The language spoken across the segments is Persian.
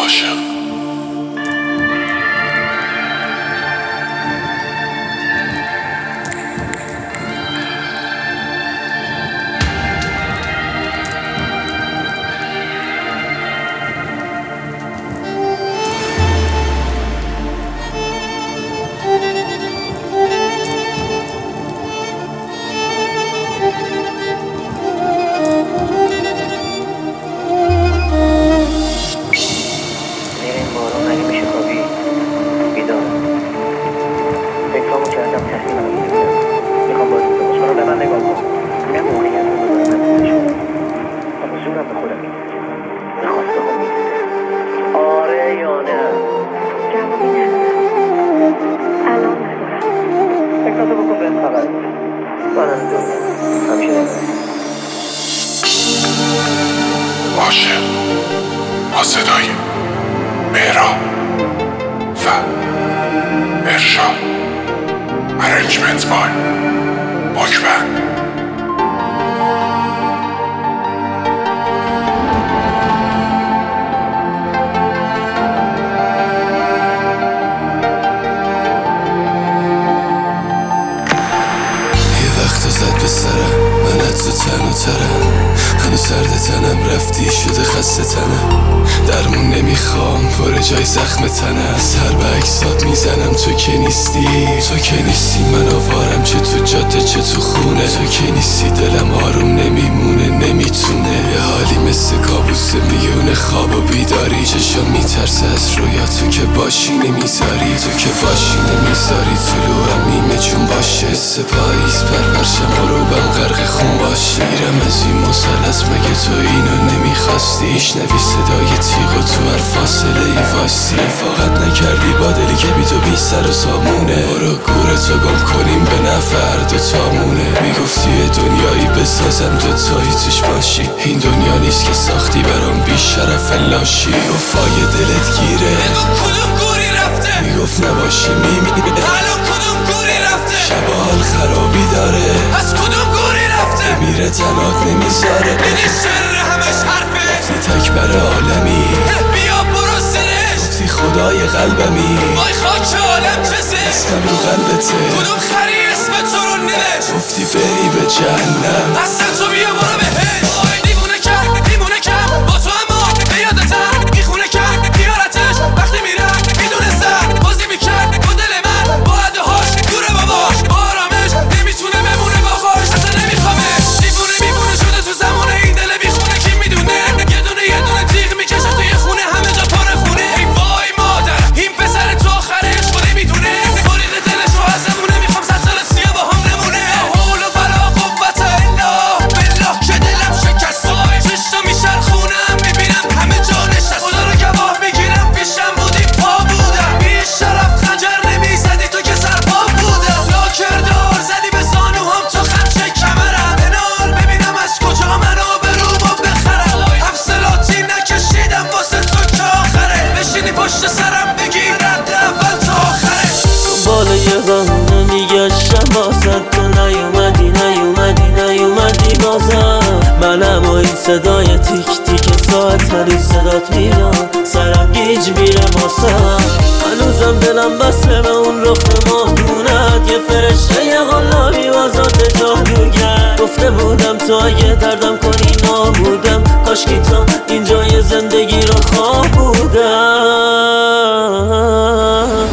عاشق. آره یا نه؟ جوابی ندارم. الان ندارم. فکراتو بکن بهم خبر بده. منم دنیا همیشه نگرد. عاشق با صدای مهران و ارشاد. Arrangement by Bachman. زد به سرم منت تو تن و ترم هنو سرد تنم رفتی شده خسته تنم درمون نمیخوام پر جای زخم تنم سر به اکسات میزنم تو که نیستی من آوارم چه تو جاده چه تو خونه تو که نیستی دلم آروم نمیمونه نمیتونه یه حالی مثل کابوس میونه خواب و بیداری چشم میترسه از رویا تو که باشی نمیذاری تو که باشی نمیذاری طلوعم نیمه جون باشه سپاییز پرورشم غروبم غرق خون باشه میرم از این مثلث مگه تو اینو نمیخواستی شنوی صدای تیغ و تو هر فاصله ای واستی فقط نکردی با دلی که بی تو بی سر و سامونه برو گورتو گم کنیم به نفر دوتامونه میگفتی یه دنیایی بسازم دوتایی توش باشی این دنیا نیست که ساختی برام بی شرف لاشی گفت پای دلت گیره بگو کدوم گوری رفته میگفت نباشی میمیره الان کدوم گوری رفته شبا حال خرابی داره از کدوم گوری رفته میره تنات نمیذاره دیدی شر همش حرفه گفتی تکبر عالمی بیا برو سرش گفتی خدای قلبمی وای خاک عالم چه زشت اسمم رو قلبته کدوم خری اسم تو رو نوشت گفتی بری به جهنم اصلا تو بیا برو بهش وای دیوونه کرد با تو اما به یادتم میخونه کرد بیارتش وقتی میرم میدونستم بازی میکرد با دل من با عدهاش دوره باباش با آرامش نمیتونه بمونه با خوش اصلا نمیخوامش دیوونه شده تو زمانه این دل بیخونه کی میدونه یه دونه تیغ میکشه توی خونه همه جا پر خونه ای وای مادر این پسر تو آخرش خود میدونه بریده دلشو ازمونه میخوام 100 سال سیاه با هم نمونه حول و ولا قوت الا بالله که دلم شکست چشتا میچرخونم میبینم همه جا نشست خدا رو گواه میگیرم پیشم بودی پا بودم بی شرف خنجر نمیزدی تو که سرپا بودم لاکر دار زدی به زانوهام تو خمشه کمرم بنال ببینم از کجا منو برومو بخرم حفصلاتی نکشیدم واسه تو که آخره بشینی پشت سرم بگی رد اول تا آخره بالا یه بهونه میگشتم بازد تو نیومدی بازم منم و این صدای تیک تیک ساعت هنوز صدات میاد سرم گیج میره ماسم هنوزم دلم بسته به اون رخ ماهونت یه فرشته یه غلابی وزات جادوگر گفته بودم تو اگه دردم کنی نابودم کاشکی تو اینجای زندگی رو خواه بودم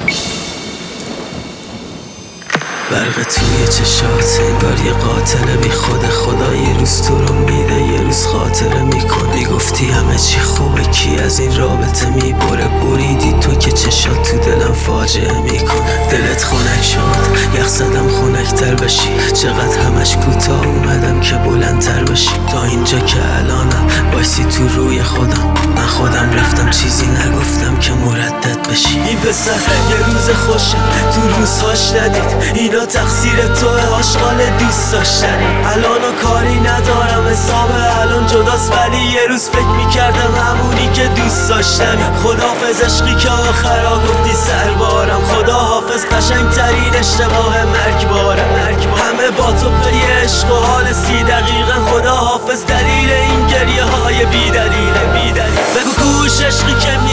برق توی چشات انگار یه قاتل بی خدا یه روز تو رو میده یه روز خاطره میکنی گفتی همه چی خوبه کی از این رابطه میبره بریدی تو که چشات تو دلم فاجعه میکنه دلت خنک شد یخ زدم خنک‌تر بشی چقدر همش کوتاه اومدم که بلندتر بشی تا اینجا که الانم بایستی تو روی خودم من خودم رفتم چیزی نگفتم که مردد بشی این پسر یه روز خوشه تو روزهاش ندید اینا تقصیر توه آشغال دوست داشتنی الانو کاری ندارم حساب الان جداست ولی یه روز فکر میکردم همونی که دوست داشتنی خداحافظ عشقی که آخرا گفتی سربارم خداحافظ قشنگترین اشتباه مرگبارم همه با تو پی عشق و حال 30 دقیقه خداحافظ دلیل این گریه های بی دلیل بگو کوش عشقی که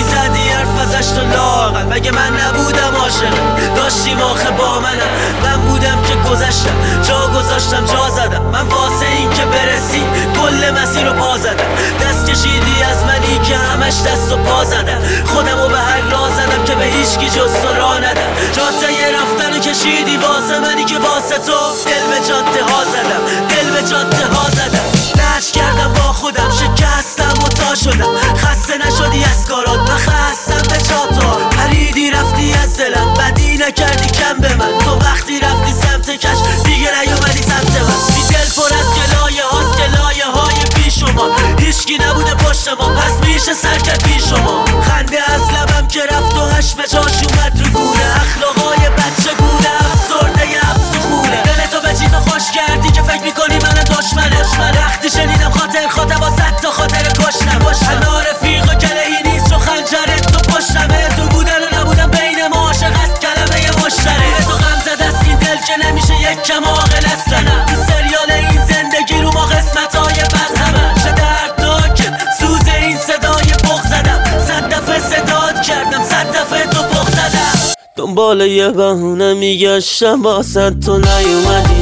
مگه من نبودم عاشقت؟ داشتیم آخه با من بودم که گذشتم، جا گذاشتم جا زدم. من واسه این که برسی کل مسیر رو پا زدم. دست کشیدی از منی که همش دست و پا زدم. خودمو به هر راه زدم که به هیچکی جز تو راه ندم. جاده رفتن رو کشیدی واسه منی که واسه تو دل به جاده ها زدم، دل به جاده ها زدم. لج کردم با خودم، شکستم و تا شدم. خسته نشدی از کارات، من خستم به جاتا. پریدی رفتی از دلم، بدی نکردی کم به من. تو وقتی رفتی سمت کش دیگه نیومدی سمت من. بی دل پر از گلایه هاست، گلایه های بی شما. هیچکی نبوده پشت ما، پس میشه سر کرد بی شما. خنده از لبم که رفت و هش به جاش اومد رو گونه. اخلاقای بچه گونه، افسرده خونه. دلتو به چیزا خوش کردی که فکر میکنی من دشمنه. وقتی شنیدم خاطر خاطر با صد تا خاطر کشتم. انا رفیق و کلهی نیست چو خنجرت تو پشتمه. تو بودن و نبودن بین ما عاشق است کلمه مشترک. تو غم زده است این دل که نمیشه یک کم عاقل استنم. تو سریال این زندگی رو ما قسمتای بد همه. چه دردناکه سوز این صدای بغض زدم. 100 دفعه صدات کردم، 100 دفعه تو بغض زدم. دنبال یه بهونه میگشتم واسه تو نیومدی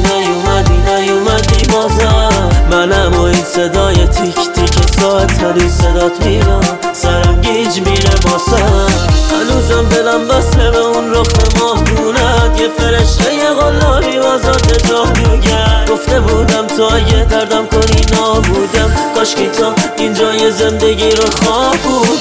بازم. منم و این صدای تیک تیک ساعت هنوز صدات میرم، سرم گیج میره واسم. هنوزم دلم بسته به اون رخ ماهگونت. یه فرشته یه قلابی واسات جا میگرد. گفته بودم تو اگه دردم کنی نابودم. کاشکی تا اینجای زندگی رو خواب بود.